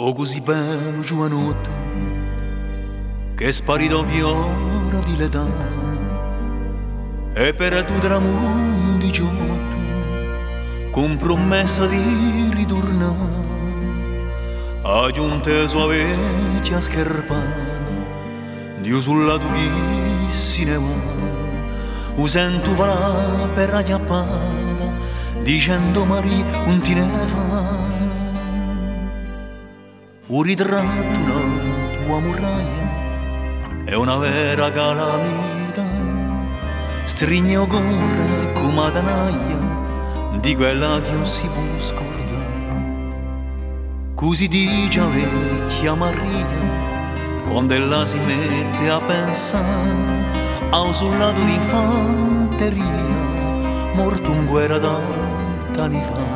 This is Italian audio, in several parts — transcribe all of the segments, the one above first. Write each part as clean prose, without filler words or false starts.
O così bello giovanotto che è sparito fiore di l'età e per tu tramonti 18 con promessa di ritornare a giunte sua vecchia scherpata Dio sulla tu chi si ne va o sento va per la chiappata dicendo Maria non ti ne fa un ritratto una tua muraglia è una vera calamita strigne o corre come la tanaglia di quella che non si può scordare così dice la vecchia Maria quando ella si mette a pensare a un soldato di fanteria morto in guerra tant'anni fa.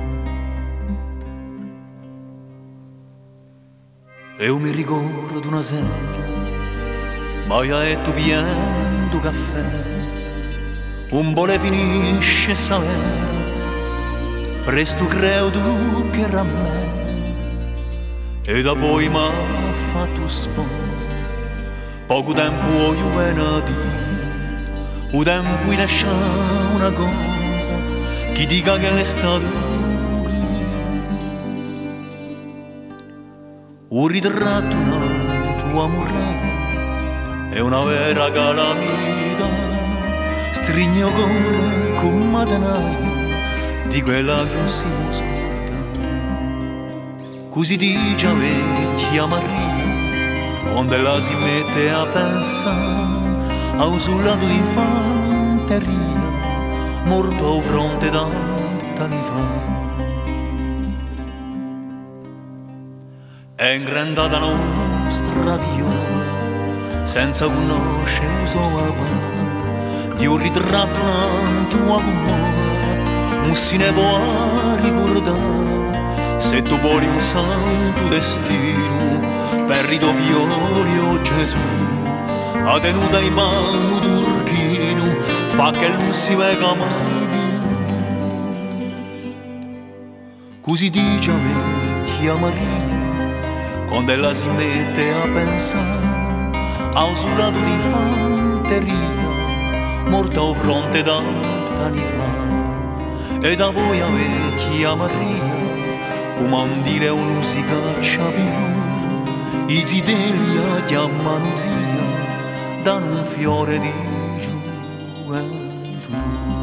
E io mi ricordo una sera, Maia e tu pieno caffè, un po' le finisce sapere, presto creo tu che era me, e da poi m'ha fatto sposa, poco tempo io venati, o tempo in lascia una cosa, chi dica che l'è stato un ritratto una tua morena è una vera calamita strigne o corre con matanaglia di quella che non si può scordare così dice la vecchia Maria quando ella si mette a pensare a un soldato di fanteria morto a fronte tant'anni fa. È ingrandata nostra viola, senza conoscere un solo di un ritratto una tua commola, non si ne può ricordare, se tu vuoi un santo destino, per i tuoi fiori, oh Gesù, ha tenuta in mano turchino, fa che non si vega mai più. Così dice a me, vecchia Maria, quando ella si mette a pensare a un soldato di fanteria morto a fronte tant'anni fa e da voi a vecchia Maria un mandile non si caccia più i zitelli chiamano zia da un fiore di gioventù.